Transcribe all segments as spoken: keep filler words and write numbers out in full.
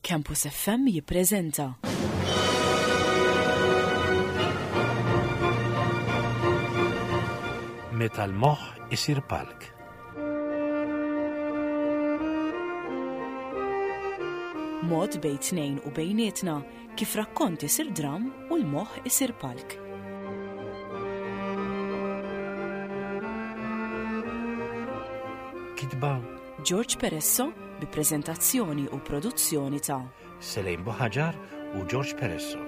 Campus F M jippreżenta. Meta l-moħħ isir palk. Mod bejn tnejn u bejnietna kif rakkont isir dram u l-moħħ isir palk. Kitba George Peresso bi preżentazzjoni u produzzjoni ta' Selejn Boħaġar u George Peresso.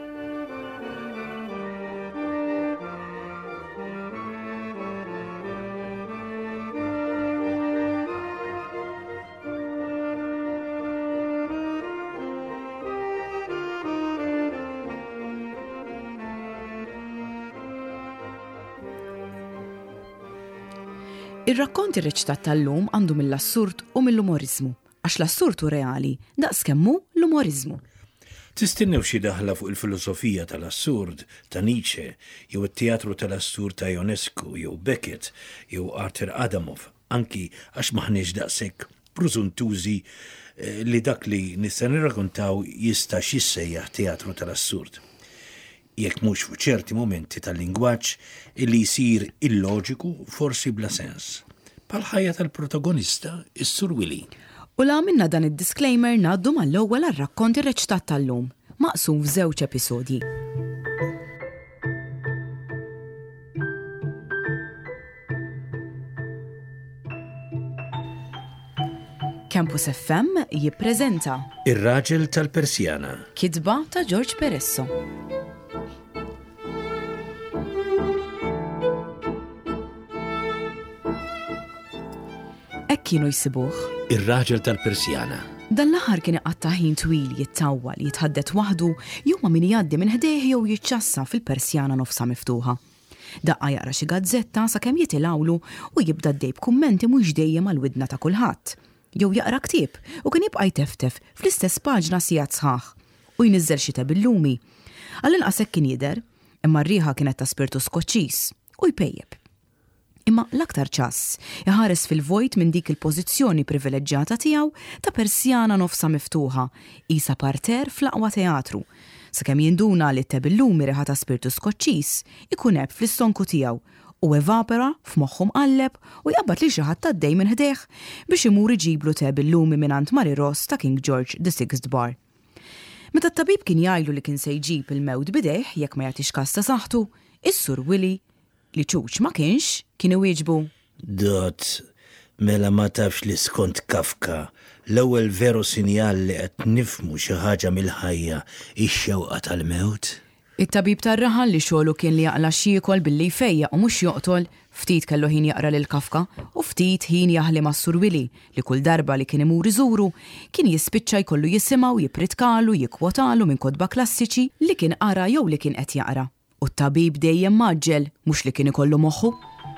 Ir-rakkonti reċitat tal-lum għandu mill-assurd u mill-umorizmu, għax l-assurd u reali daqs kemmu l-umorizmu. Tistinnew xi daħla fuq il-filosofija tal-assurd ta' Nietzsche, jew it-teatru tal-assurd ta' Ionescu, jew Beckett, jew Arthur Adamov, anki għax maħniex daqshekk prużuntużi li dak li nista' nirrakkontaw jista' xissejjaħ teatru tal-assurd. Jekk mhux fuq ċerti momenti tal-lingwaġġ illi jsir illoġiku forsi bla sens. Pal-ħajja tal-protagonista, is-Sur Willy. U la minna dan id-disclaimer ngħaddu mal-ewwel għar-rakkonti reċitat tal-lum, maqsum f'żewġ episodji. Campus F M jippreżenta Ir-raġel tal-Persjana. Kitba ta' George Peresso. Ek kienu jsibuh. Ir-raġel tal-Persjana. Dan l-aħħar kien iqatta' ħin twil jittawwal jitħaddet waħdu jew ma' min jgħaddi minn ħdejh jew jiċċassa fil-Persjana nofsa miftuħa. Daqqa jaqra xi gazzetta sakemm jitilawlu u jibda ddejb kummenti mhux dejjem għall-widna ta' kulħadd. Jew jaqra ktieb u kien jibqa' jteftef fl-istess paġna sigħat sħaħ u jniżżel xi tebillumi. Għall-inqas hekk kien jidher, imma r-riħa kienet ta' spirtu Skoċċiż u jpejjeb. Imma l-aktar ċass jaħares fil-vojt minn dik il-pożizzjoni privileġġjata tiegħu ta' Persjana nofsa miftuħa, isa parter fl-aqwa teatru, sakemm jinduna li t-tebillumi riħa ta' spirtu Skoċċiż ikun hebb fl-istonku tiegħu u evapora f'moħħu mqalleb u jqabbad li xi ħadd tgħaddej minn ħdejh biex imur iġiblu tebillumi mingħand Mary Ross ta' King George the Sixth Bar. Meta t-tabib kien jgħidlu li kien se jġib il-mewt bidejh jekk ma jagħtix każ ta' saħħtu, is-Sur Willy li ċuċ ma kienx kienu wieġbu. Dot, mela ma tafx li skont Kafka, l-ewwel veru sinjal li qed nifmu xi ħaġa mill-ħajja ix-xewqa tal-mewt. It-tabib tar-raħal li xogħlu kien li jaqla xiekol billi jfejjaq u mhux joqtol, ftit kellu ħin jaqra lil Kafka u ftit ħin jaħli mas-Sur Willy li kull darba li kien imur iżuru kien jispiċċa jkollu jisimgħu jipritkalu jikkwotalu minn kotba klassiċi li kien qara jew li kien qed jaqra. U t-tabib dejjem maġġel mhux li kien ikollu moħħu.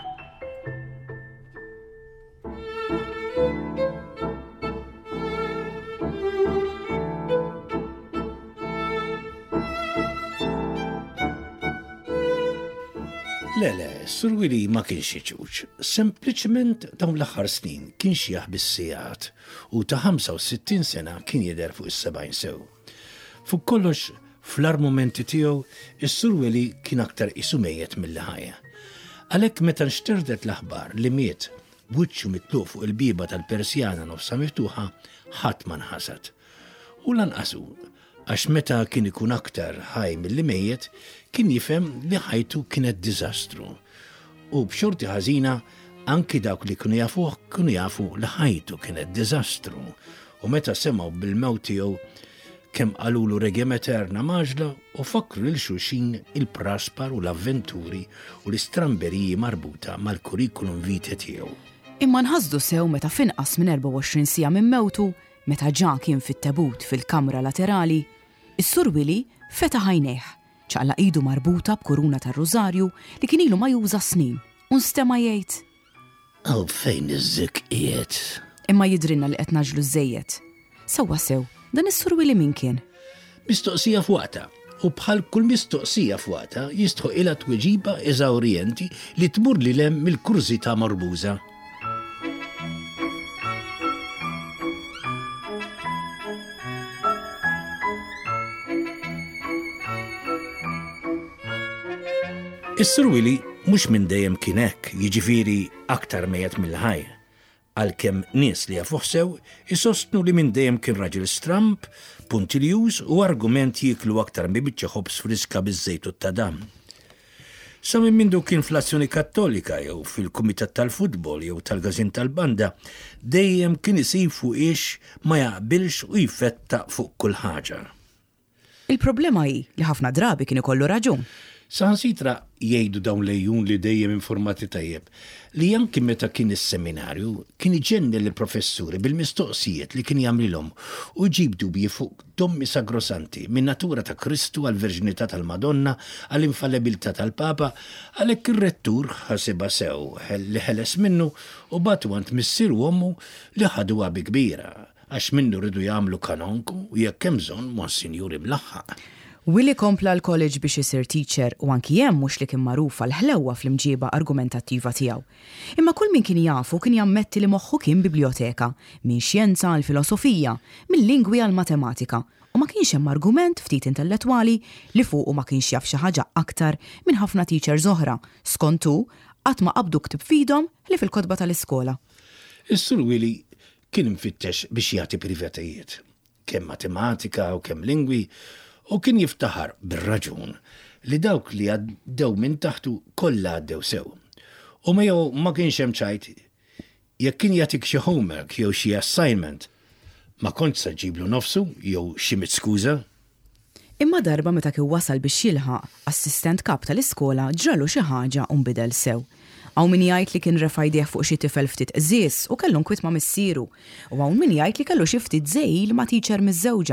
Le, le, Sur Willy ma kienx iċuċ. Sempliċement dawn l-aħħar snin kien xieħ bis-sigħat u ta' ħamsa u sittin sena kien jidher fuq is-sebgħin sew. Fuq kollox fl-ar-momenti tiegħu, is-Sur Willy kien aktar qisu mejjed mill-ħajja. Għalhekk meta nxterdet l-aħbar li miet b'wiċċu mitluq fuq il-biba tal-Persjana nofsa miftuħa, ħadd ma nħasad. U lanqasu, għax meta kien ikun aktar ħaj milli mejjed, kien jifhem li ħajtu kienet diżastru. U b'xorti ħażina anki dawk li kienu jafuh kienu jafu li ħajtu kienet diżastru. U meta semgħu bil-mewt tiegħu kemm qalulu regem eterna maġla u fakru lil xulxin il-praspar u l-avventuri u l-istramberiji marbuta mal-kurrikulum vitae tiegħu. Imma nħażdu sew meta finqas minn erba' u għoxrin siegħa minn mewtu, meta ġa kien fit-tebut fil-kamra laterali, is-Sur Willy feta' ħajnejh, ċaqla idu marbuta b'kuruna tar-Rużarju li kien ilu ma juża snin u nstema' jgħid. Aw fejn iż-żik qiegħed. Imma jidrinna li qed naġlu żejjed. Sewwa sew, dan is-Sur Willy min kien? Mistoqsija f'waqta, u bħal kull mistoqsija f'waqta jistħoq ilha tweġiba eżawrjenti li tmur lilhem mill-kurżità marbuża. Is-Sur Willy mhux minn dejjem kien hekk, jiġifieri aktar mejjed mill-ħaj. Għalkemm nies li jafuħsew isostnu li minn dejjem kien raġel stramp, puntiljus u argument jiklu aktar mi biċċa ħobs friska biż-żejt u t-tadam. Sa minn mindu kien fl-Azzjoni Kattolika jew fil-Kumitat tal-Futbol jew tal-Gażin tal-Banda, dejjem kien isib fuq ix ma jaqbilx u jfettaq fuq kull ħaġa. Il-problema hi li ħafna drabi kien ikollu raġun. Saħansitra jgħidu dawn lejjun li dejjem informati tajjeb li anki meta kien is-seminarju kien iġenni l-professuri bil-mistoqsijiet li kien jagħmlilhom u jġib dubji fuq dommi sagrosanti min natura ta' Kristu għall-Verġinità tal-Madonna għall-infallibilità tal-Papa għalhekk ir-rettur ħasibha sew li ħeles minnu u batu għand missieru ommu li ħaduha bi kbira għax minnu rridu jagħmlu kanonku u jekk hemm bżonn Monsinjuri mlaħħaq. Willy kompla l-college biex isir teacher u anki hemm mhux li kien magħrufa l-ħlewwa fl-imġieba argumentattiva tiegħu. Imma kull min kien jafu kien jammetti li moħħu kien biblioteka, minn xjenza għal filosofija, minn lingwi għal matematika, u ma kienx hemm argument ftit intellettwali li fuqu ma kienx jaf xi ħaġa aktar minn ħafna teachers oħra, skontu qatt ma qabdu ktib fidhom li fil-kotba tal-iskola. Is-Sur Willy kien infittex biex jagħti privatajiet, kemm matematika u kemm lingwi, u kien jiftaħar bir-raġun li dawk li għaddew minn taħtu kollha għaddew sew. U ma jew ma kienx hemm ċajt jekk kien jagħtik xi homework jew xi assignment ma kontx se ġiblu nofsu jew xi mitskuża. Imma darba meta kien wasal biex jilħaq assistent kap tal-iskola ġralu xi ħaġa u nbidel sew. Hawn min jgħid li kien refa' jdejh fuq xi tifel ftit qżies u kellu nkwiet ma' missieru, u hawn min jgħid li kellu xi ftit żejl ma' teacher miż-żewġa.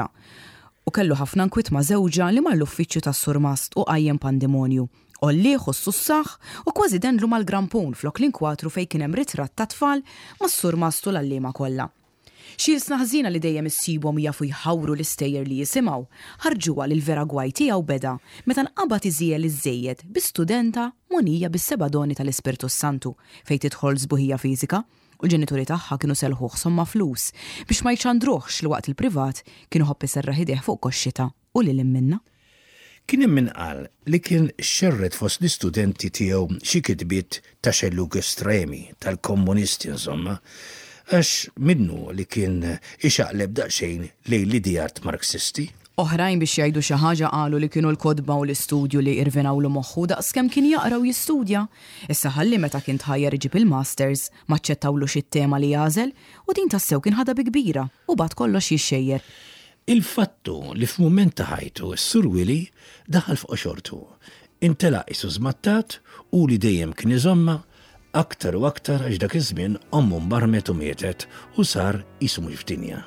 U kellu ħafna nkwiet ma' żewġa li mar l-uffiċċju tas-Sur Mast u qajjem pandemonju. Ollieħ u s-sussaħ u kważi denlu mal-grampun flok l-inkwatru fejn kien hemm ritratt ta' tfal mas-Sur Mast u l-allima kollha. Xi sna ħażina li dejjem issibhom jafu jħawru l-istejjer li jisimgħu, ħarġuha lil vera gwaj tiegħu beda meta nqabad iżjel iż-żejjed bi studenta monija bis-seba' doni tal-Ispirtu Santu fejn tidħol żbuħija fiżika. U l-ġenituri tagħha kienu selħuh somma flus biex ma jċandruħx li waqt il-privat kienu ħobb iserraħ idejh fuq koxxita u lil minna. Kien hemm min qal li kien xerred fost l-istudenti tiegħu xi kitbiet ta' xellug estremi tal-komunisti insomma, għax minnu li kien ixaqleb daqsxejn lejn l-idijat marxisti. Oħrajn biex jgħidu xi ħaġa qalu li kienu l-kodba u l-istudju li irvenawlu moħħu daqskemm kien jaqra u jistudja. Issa ħalli meta kien tħajjar iġib il-masters ma ċċettawlu xi tema li jażel u din tassew kien ħadha bi kbira u bad kollox jixxejjer. Il-fattu li f'mument ta' ħajtu s-Sur Willy daħal fuq xortu, intelaq isu żmattat u li dejjem kien iżomma aktar u aktar għax dak iż-żmien ommu mbarmet u mietet u sar isu mhux f'dinja.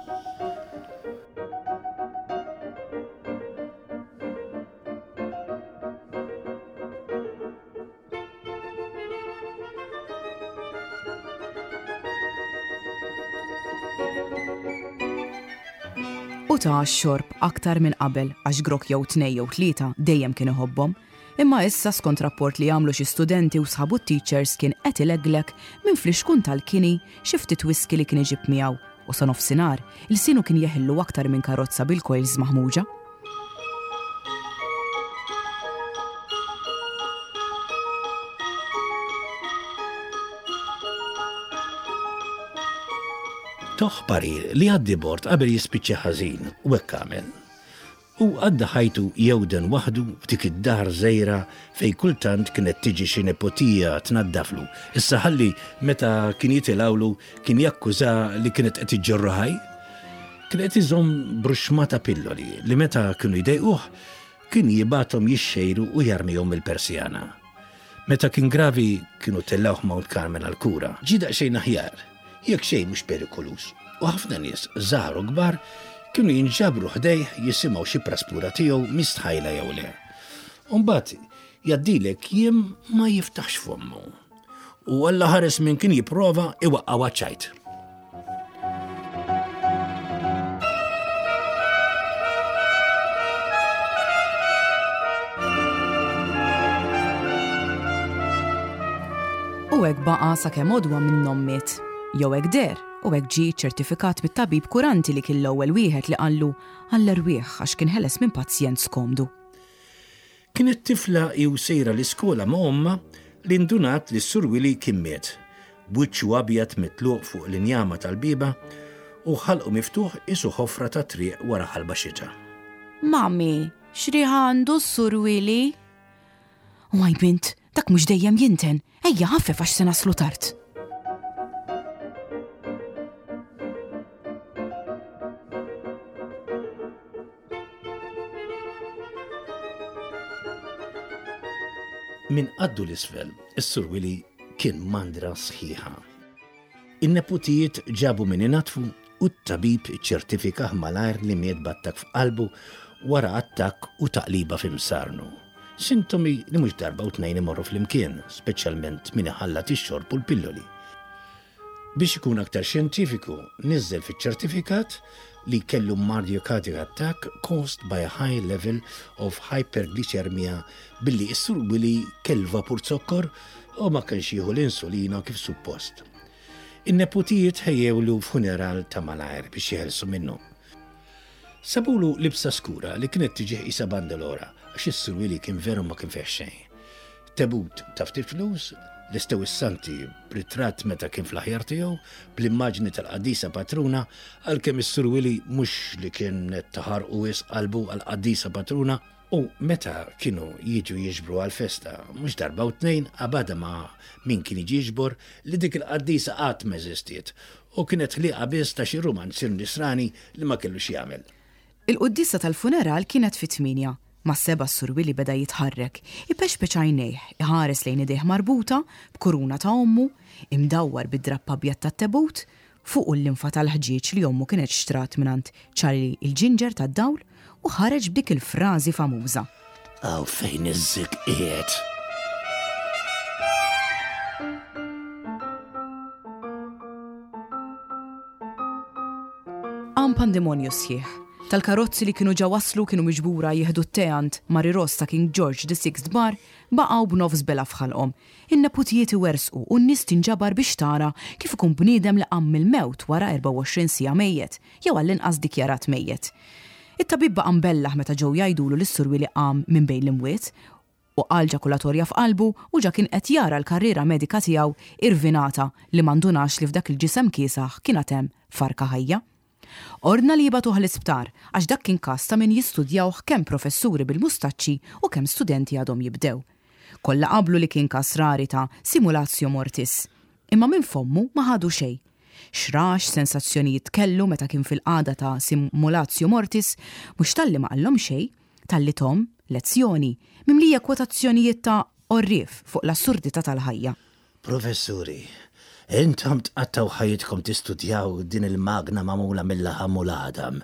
U ta' xorb aktar minn qabel għax grok jew tnej jew tlieta dejjem kien iħobbhom, imma issa skont rapport li għamlu xi studenti u sħabu teachers kien qed ileglek minn flixkun tal-kini xi ftit wiski li kien iġib miegħu u sa nofsinhar il-sinu kien jeħillu aktar minn karozza bil-coils maħmuġa. Toħpari li għaddi bord qabel jispiċċa ħażin u hekk għamel. U għadda ħajtu jewden waħdu f'dik id-dar żejra fejn kultant kienet tiġi xi nepotija tnaddaflu. Issa ħalli meta kien jitilawlu kien jakkuża li kienet qed iġġorru ħaj. Kien qed iżomm bruxmata pilloli li meta kienu jdejquh kien jibathom jixxejru u jarmihom il-persjana. Meta kien gravi kienu tellawh Mount Carmel għall-kura. Ġie daqsxejn aħjar. Jekk xejn mhux perikolus. U ħafna nies żgħar u kbar kienu jinġabru ħdejh jisimgħu xi praspura tiegħu mistħajla jew le. U mbagħad jgħaddilek jiem ma jiftaħx fommu. U Alla ħares min kien jipprova iwaqqgħu ċajt. U hekk baqa' sakemm għodwa minnhom miet. Jew hekk der u hekk ġie ċertifikat bit-tabib kuranti li kien l-ewwel wieħed li qallu għall-erwieħ għax kien ħeles minn pazjent skomdu. Kienet tifla jew sejra l-iskola ma' omma li ndunat li s-Sur Willy kien miet, b'wiċċu abjad mitluq fuq l-injama tal-biba u ħalqu miftuħ isu ħofra ta' triq wara ħalba xita. Mami, xriħa għandu s-Sur Willy? Waj bint, dak mhux dejjem jinten, ejja ħaffef għax se naslu tard. Min qaddu l-isfel, is-Sur Willy kien mandra sħiħa. In-neputijiet ġabu min inatfu u t-tabib ċertifikaħ malajr li miet battak f'qalbu wara attakk u taqliba f'imsarnu. Sintomi li mhux darba u tnejn imorru fl-imkien, speċjalment min iħallat ix-xorb u l-pilloli. Biex ikun aktar xjentifiku, niżżel fiċ-ċertifikat li kellu myocardial attack caused by a high level of hyperglycemia billi is-Sur Willy kell vapur zokkor u ma kienx jieħu l-insulina kif suppost. In-neputijiet ħejjewlu funeral ta' malajr biex jeħelsu minnu. Sabulu libsa skura li kienet tiġi isa bandelora għax is-Sur Willy kien veru ma kien fih xejn. Tebut ta' ftit flus, l-istew is-santi b'ritratt meta kien fl-aħjar tiegħu bl-immaġni tal-Qaddisa Patruna għalkemm is-Sur Willy mhux li kien taħar u wis qalbu għall-Qaddisa Patruna u meta kienu jiġu jiġbru għal-festa mhux darba u tnejn qabada ma' min kien jiġi jiġbor li dik il-Qaddisa qatt m'eżistiet u kienet ħlieqa biss ta' xi rumanzir nisrani li ma kellux jagħmel. Il-quddisa tal-funeral kienet fit-tminja. Ma' seba s-Sur Willy beda jitħarrek, ipexpeċ għajnejh, iħares lejn idejh marbuta, b'kuruna ta' ommu, imdawwar bid-drappa bjat ta' tebut, fuq l-linfa tal-ħġieġ li ommu kienet xtrat minant Charlie il-ġinġer ta' dawl u ħareġ b'dik il-frażi famuża. Aw fejn iż-żik qiegħed. Għam pandemonju sħiħ. Tal-karozzi li kienu ġa waslu kienu miġbura jieħdu t-teant Mary Ross ta' King George the Sixth bar baqgħu b'nofs bela fħalqhom. In-neputijiet iwersqu u n-nies tinġabar biex tara kif ikun bniedem li qamm il-mewt wara erba' u għoxrin siegħa mejjed, jew għall-inqas dikjarat mejjed. It-tabib baqa' mbellaħ meta ġew jgħidulu li s-Sur Willy qam minn bejn l-imwiet u qal ġakulatorja f'qalbu u ġa kien qed jara l-karriera medika tiegħu irvinata li m'għandunax li f'dak il-ġisem kiesaħ kienet hemm farka ħajja. Ordna li jibatuħ l-isptar, għax dak kien każ ta' min jistudjawh kemm professuri bil-mustaċċi u kemm studenti għadhom jibdew. Kollha qablu li kien każ rari ta' simulazzjo mortis. Imma minn fommu ma ħadu xejn. Xrax sensazzjonijiet kellu meta kien fil-qagħda ta' simulazzjo mortis, mhux talli ma qallhom xejn, talli tom lezzjoni mimlija kwotazzjonijiet ta' orrif fuq l-assurdità tal-ħajja. Professuri, intom tqattaw ħajjitkom tistudjaw din il-magna magħmula mill-laħam u l-għadam,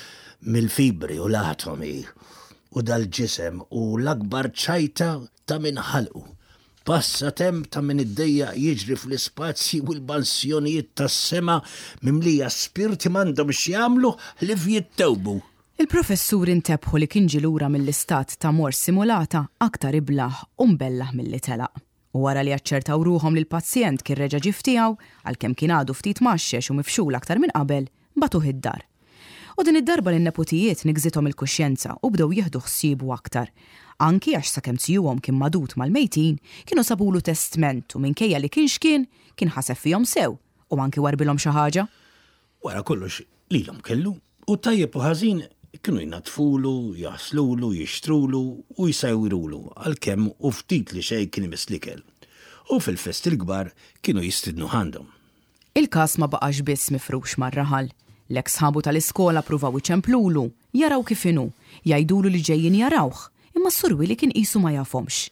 mill-fibri u l-atomi, u dal-ġisem u l-akbar ċajta ta' min ħalqu. Passatemp ta' min id-dejja jiġri fl-ispazji u l-bansjonijiet tas-sema mimlija spirti m'għandhom x'jagħmlu li jittewbu. Il-professur intebħu li kien ġilura mill-istat ta' mor simulata aktar iblaħ u mbellaħ milli telaq. U wara li jaċċertaw ruhom li l-pazjent kien reġa' ġif tiegħu għalkemm kien għadu ftit maxxex u mifxul aktar minn qabel, batuh id-dar. U din id-darba lin-neputijiet nigżithom il-kuxjenza u bdew jieħdu ħsiebu aktar. Anki għax sakemm tjuhom kien madut mal-mejtin, kienu sabulu testament u minkejja li kien xkien, kien ħaseb fihom sew u anki warbilhom xi ħaġa. Wara kollox lilhom kellu u tajjeb u ħażin kienu jnatfulu, jaslulu, jixtrulu u jsajwirulu għalkemm u ftit li xejn kien mislikel. U fil-fest il-kbar kienu jistidnu għandhom. Il-każ ma baqax biss mifrux mar-raħal. L-eks ħabu tal-iskola pruvaw iċemplulu, jaraw kif inhu, jgħidulu li ġejjin jarawh, imma s-Sur Willy kien qisu ma jafhomx.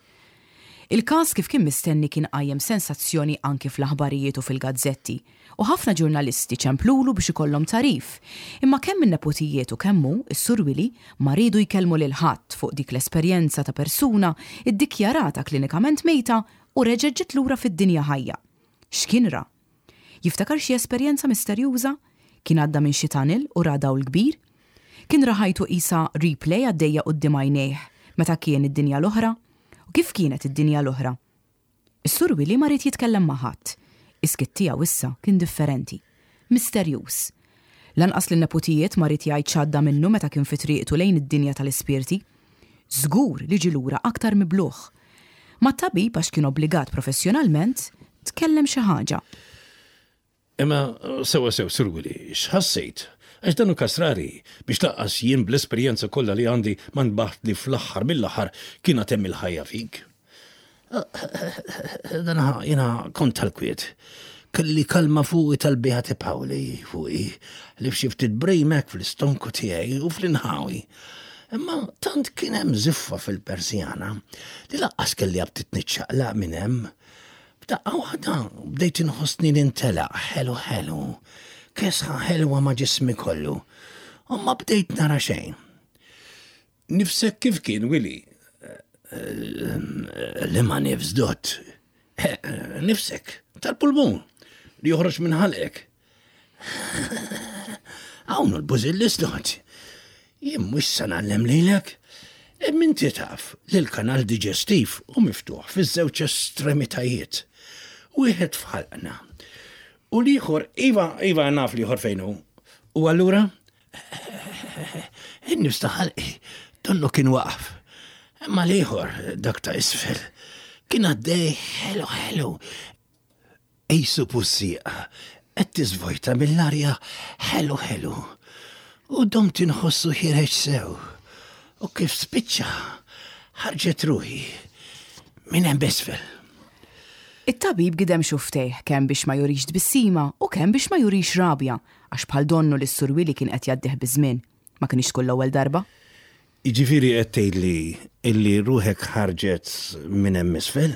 Il-każ kif kien mistenni kien qajjem sensazzjoni anki fl-aħbarijiet u fil-gazzetti, u ħafna ġurnalisti ċemplulu biex ikollhom tarif. Imma kemm in-neputijiet u kemmu is-Sur Willy ma ridu jkellmu lil ħadd fuq dik l-esperjenza ta' persuna iddikjarata klinikament mejta u reġeġġet lura fid-dinja ħajja. X'kien ra? Jiftakar xi esperjenza misterjuża? Kien għadda minn xi tunnel u ra dawl kbir? Kien raħajtu qisha replay għaddejja quddiem għajnejh meta kien id-dinja l-oħra? U kif kienet id-dinja l-oħra? Is-Sur Willy ma rid jitkellem ma' ħadd. Is-skitt tiegħu issa kien differenti, misterjuż. Lanqas lin-neputijiet ma rid jgħid x'għadda minnu meta kien fi triqtu lejn id-dinja tal-ispirti. żgur li ġi lura aktar mibluħ. Ma tabib għax kien obbligat professjonalment tkellem xi ħaġa. Imma sewa sew Sur Willy, x'ħassejt? Għax danu kasrari biex laqqas jien bl-esperjenza kollha li għandi ma nbaħt li fl-aħħar mill-aħħar kien hemm il-ħajja fik. Dan jiena kont tal-kwiet. Kelli kalma fuqi tal-biħati Pawli fuqi li f'xiftit brejmek fl-istonku tiegħi u fl-inħawi. Imma tant kien hemm ziffa fil-Persjana li laqqas kelli abtit niċċaqlaq minn hemm. B'daqqa waħda bdejt inħossni nintelaq ħelu ħelu. Kesħa ħelwa ma' ġismi kollu. U ma bdejt nara xejn. Nifsek kif kien, Willy? Li ma nifs dot. Nifsek, tal-pulmun, li joħroġ minn ħalqek. Għawnu l-buzillis dot. Jien mux sanallem lilek. Minti taf li l-kanal digestiv u miftuħ fiż-żewġ estremitajiet. Wieħed fħalqna. U liħor, Iva, Iva naf liħor fejnu. U għallura? Innifs taħalqi, donnu kien waqaf. Ma liħor, dak ta' isfel, kien għaddej, ħelu, ħelu. Ejsu pussija, qed tiżvojta mill-arja, ħelu, ħelu. U dom tinħossu ħireġ sew. U kif spiċċa, ħarġet ruħi. Minn hemm besfel. It-tabib gidem xuftejh kemm biex ma jurix tbissima u kemm biex ma jurix rabja, għax bħal donnu li s-Sur Willy kien qed jaddih biż-żmien. Ma kienx kull l-ewwel darba? Jiġifieri qed tgħidli illi ruħek ħarġet minn hemm isfel?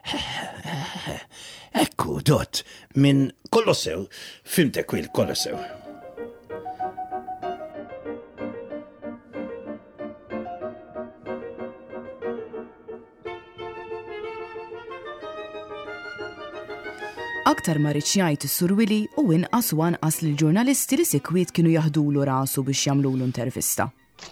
Ekku, dot, minn Kolossew, fimtek wil Kolossew. Aktar ma rridx jgħid is-Sur Willy u inqas u anqas li l-ġurnalisti li sikwiet kienu jaħdulu rasu biex jagħmlulu intervista.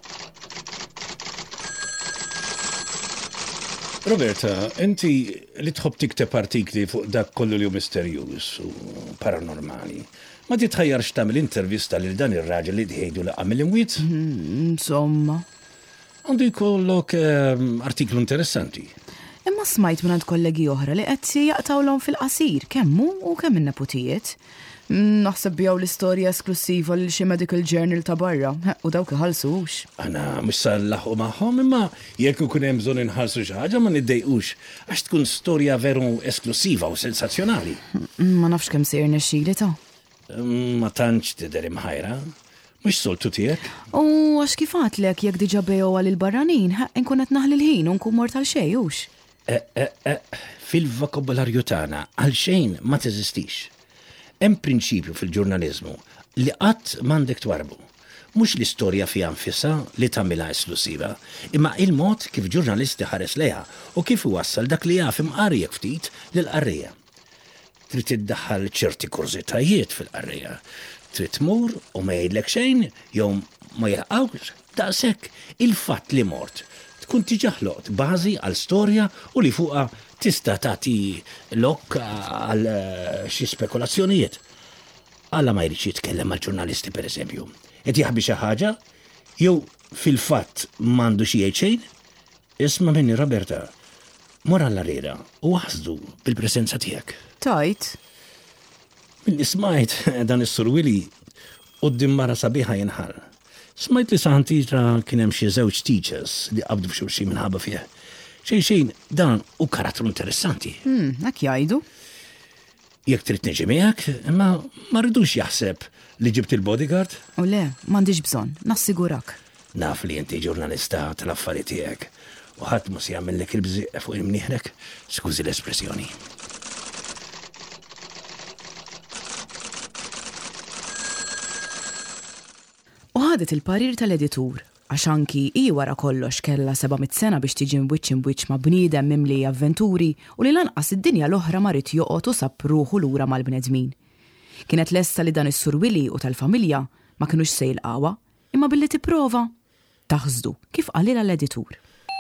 Roberta, inti li tħobb tikteb artikli fuq dak kollu li hu misterjuż u paranormali, ma titħajjarx tagħmel intervista lil dan ir-raġel li tgħidu laqgħa mill-imwiet? Insomma. Għandu jkollok artiklu interessanti. Imma smajt minn għand kollegi oħra li qed jaqtawlhom fil-qasir kemm hu u kemm in-neputijiet. Naħseb bjaw l-istorja esklusiva lil xi medical journal ta' barra u dawk iħallsux. Ana mhux sallaħu magħhom imma jekk ikun hemm bżonn inħallsu xi ħaġa ma niddejqux għax tkun storja veru esklusiva u sensazzjonali. Ma nafx kemm sejr nexxieli ta'. Ma tantx tidher imħajra. Mhux soltu tiegħek? U għax kif għadlek jekk diġà bejgħu għal il-barranin, inkun qed naħli l-ħin u nkun mort għal xejn. Fil-vokabularju tagħna għal xejn ma teżistix. Hemm prinċipju fil-ġurnaliżmu li qatt m'għandek twarbu. Mhux l-istorja fiha nfisha li tagħmilha esklusiva, imma il-mod kif ġurnalisti ħares lejha u kif iwassal dak li jaf imqarrijek ftit lill-qarrija. Trid iddaħħal ċerti kurżitajiet fil-qarrija. Trid tmur u ma jgħidlek xejn jew ma jilqgħux daqshekk il-fatt li mort. Tkun tiġaħloqt bażi għal storja u li fuqha tista' tagħti lok għal xi spekulazzjonijiet. Alla ma jridx jitkellem mal-ġurnalisti pereżempju. Qed jaħbi xi ħaġa jew fil-fatt m'għandu xi jgħid xejn? Isma' minni Roberta, mor għall-arriera u waħsdu bil-presenza tiegħek. Tajt. Milli smajt dan is-Sur Willy quddiem mara sabiħa jinħal. Smajt li saħantira kien hemm xi żewġ teachers li qabdu f'xulxin minħabba fih. Xejn xejn dan u karattru interessanti. Hmm, hekk jgħidu. Jekk trid niġi miegħek, imma ma rridux jaħseb li ġibt il-bodyguard? U le, m'għandix bżonn, nassigurak. Naf li inti ġurnalista tal-affarijiet tiegħek u ħadd mhux jagħmellek il-bżieq fuq imnieħrek, skużi l-espressjoni. U ħadet il-parir tal-editur, għax anki i wara kollox kella sebgħet sena biex tiġi mwiċċ imwiċċ ma' bniedem mimli avventuri u li lanqas id-dinja l-oħra ma rid joqgħod u sab ruħu lura mal-bnedmin. Kienet lesta li dan is-Sur Willy u tal-familja ma kinux se jilqawha, imma billi tipprova taħżdu kif qalilha l-editur.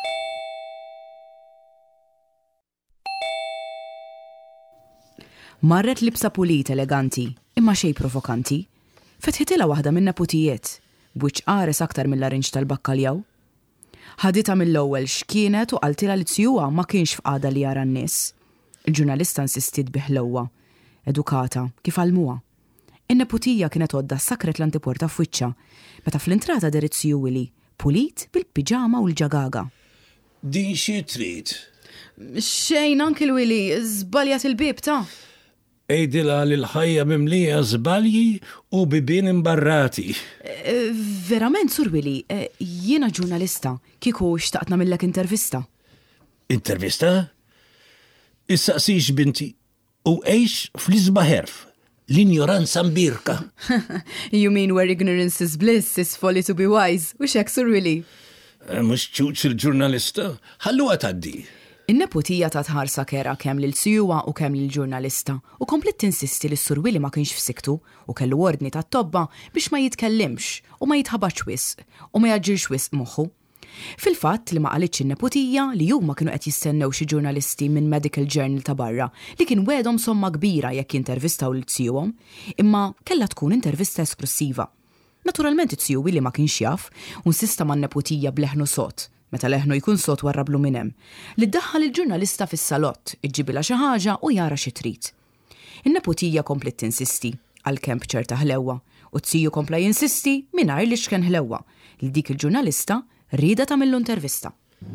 Marret libsa pulit eleganti, imma xejn provokanti. Fetħitilha waħda minn neputijiet, b'wiċċ qares aktar mill-arinġ tal-bakkaljaw. Ħadita mill-ewwel x'kienet u qaltilha li tjuha ma kienx f'qagħda li jara n-nies. Il-ġurnalista insistiet biħlewwa, edukata, kif għalmuha. In-neputija kienet għodda sakret l-antiporta f'wiċċha, meta fl-intrata derit Sue Willie, pulit bil-piġama u l-ġagaga. Din xi trid? Xejn Uncle Willie, żbaljat il-bib ta' Ejdilha li l-ħajja mimlija żbalji u bibien imbarrati. Verament, Sur Willie, jiena ġurnalista, kieku xtaqt nagħmellek intervista. Intervista? Issaqsix binti u għejx fl-isba ħerf, l-ignoranza mbirka. You mean where ignorance is bliss is folly to be wise, u xek, Sur Willie? Mux ċuċ il-ġurnalista, ħallu għataddi. In-neputija ta' tħarsa kera kemm lil Sue u kemm lil ġurnalista u komplet tinsisti li Sur Willie ma kienx f'siktu u kellu ordni ta' tobba biex ma jitkellimx u ma jitħabax wisq u ma jaġġilx wisq moħħu. Fil-fatt li ma qalitx in-neputija li huma kienu qed jistennew xi ġurnalisti minn Medical Journal ta' barra li kien wedhom somma kbira jekk jintervistaw lil Sue, imma kellha tkun intervista esklusiva. Naturalment Sue Willie ma kienx jaf u insista man-neputija bleħnu sot. Meta leħnu jkun sot warrablu minn hemm, li ddaħħal il-ġurnalista fis-salott, iġġibilha xi ħaġa u jara xi trid. In-neputija komplet tinsisti għalkemm b'ċerta ħlewwa u Sue kompla jinsisti mingħajr li x'kien ħlewwa li dik il-ġurnalista rieda tagħmillu intervista.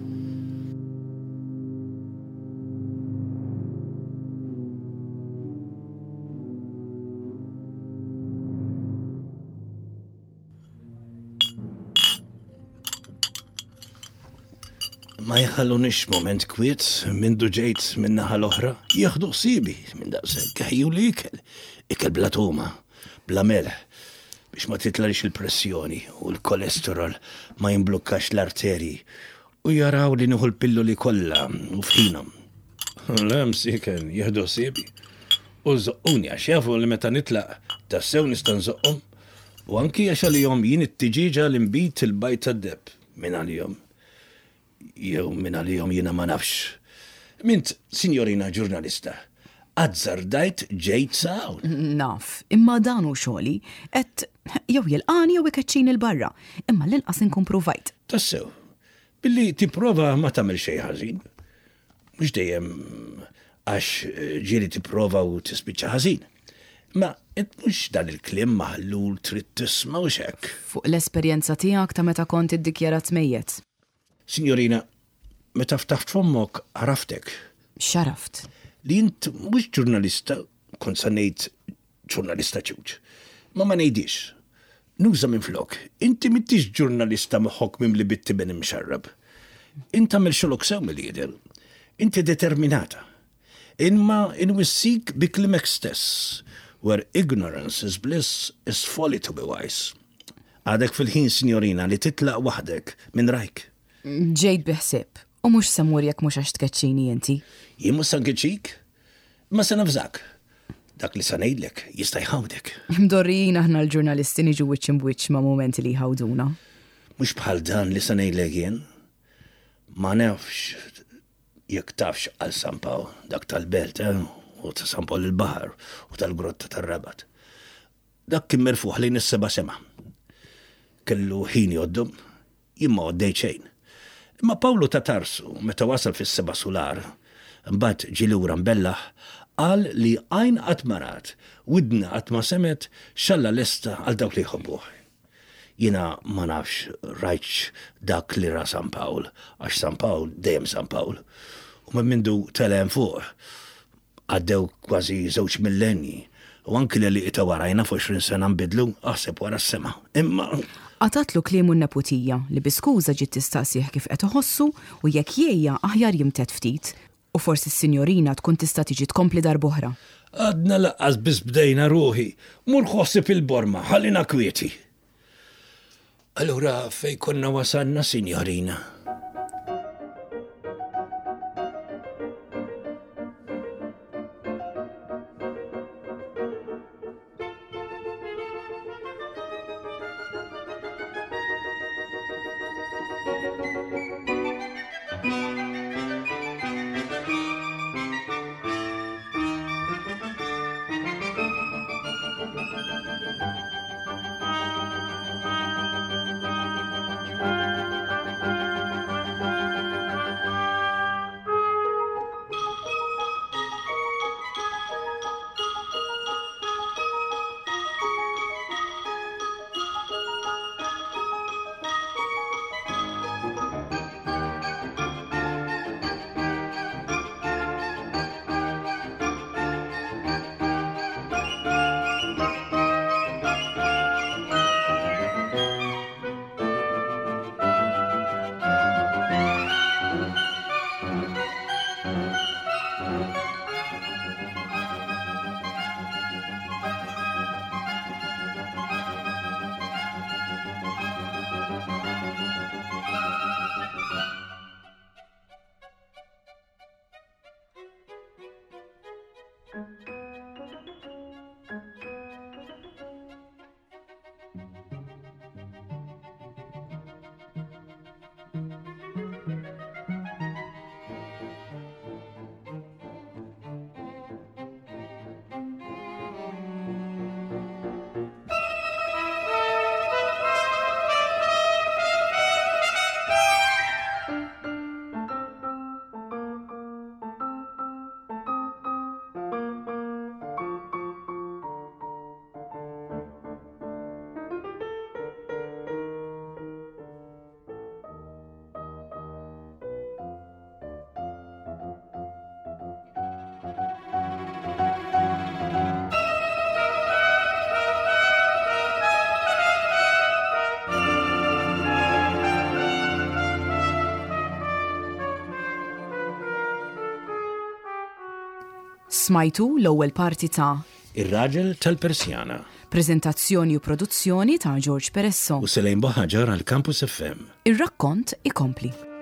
Ma jħallunix moment kwiet minn ġejt minn naħa l-oħra, jieħdu ħsibi minn daqshekk ħejju li ikel, ikel bla tuma, bla melħ, biex ma titlarix il-pressjoni u l-kolesterol ma jimblukkax l-arterji u jaraw li nieħu l-pilloli kollha u fħinhom. Lem siken jieħdu ħsibi u żoqquni għax jafu li meta nitlaq tassew nista' nżoqqhom u anki għax għalihom jien it-tiġiġa li nbit il-bajt tad-deb minn għalihom. Jew minn għalihom jiena ma nafx. Mint, sinjorina ġurnalista, għazzardajt ġejt saw. Naf, imma dan hu xogħli, qed jew jilqani jew ikeċċini l-barra, imma l-inqas inkun provajt. Tassew, billi tipprova ma tagħmel xejn ħażin. Mhux dejjem għax ġieli tipprova u tispiċċa ħażin. Ma qed mhux dan il-kliem maħlul trid tisma' u hekk. Fuq l-esperjenza tiegħek ta' meta kont iddikjarat mejjed. Signorina, meta ftaħt fommok għaraftek. Xaraft? Li jint mux ġurnalista, kont sa ngħid ġurnalista ċuċ. Ma ma ngħidix. Nuża minn flok, inti mittix ġurnalista moħħok minn li bitti ben imxarrab. Inti għamil xolok sew mill-jidel. Inti determinata. Inma inwissik bi klimek stess, where ignorance is bliss is folly to be wise. Għadek fil-ħin, signorina, li titlaq waħdek minn rajk. Ġejt biħsib, u mux samur jek mux għax tkeċċini inti. Jien mux sankeċik, ma se nafżak. Dak li sanajdlek jista' jħawdek. Mdorrijin aħna l-ġurnalisti niġu wiċċ imbuċ ma' momenti li jħawduna. Mux bħal dan li sanajdlek jien. Ma nafx jek tafx għal Sampaw, dak tal-belt, eh? U ta' Sampaw l-bahar u tal-grotta tal-rabat. Dak kien merfuħ li nisseba sema. Kellu ħin joddum, jimma għoddej xejn. Imma Pawlu ta' Tarsu, meta wasal fis-seba solar, mbagħad ġilura mbellaħ, qal li għajn qatt marat, widna qatt ma semet, xalla lesta għal dawk li jħobbuh. Jiena ma nafx rajtx dak li ra San Pawl, għax San Pawl dejjem San Pawl. U minn mindu telem fuq, għaddew kważi żewġ millenji, u anki li li ita warajna fuq għoxrin sena nbidlu, aħseb wara s-sema. Imma Għatatlu kliemu n-neputija li biskuża ġiet tistaqsih kif qed iħossu u jekk jgħja aħjar jimtet ftit u forsi s-sinjorina tkun tista' tiġi tkompli darb'oħra. Għadna laqqas biss bdejna ruħi, mur ħossib il-borma, ħallina kwieti. Allura fej konna wasanna, sinjorina? Smajtu l-ewwel parti ta' Ir-raġel tal-Persjana Preżentazzjoni u produzzjoni ta' George Peresso. u Selejn Boħaġar għal Campus F M. Ir-rakkont ikompli.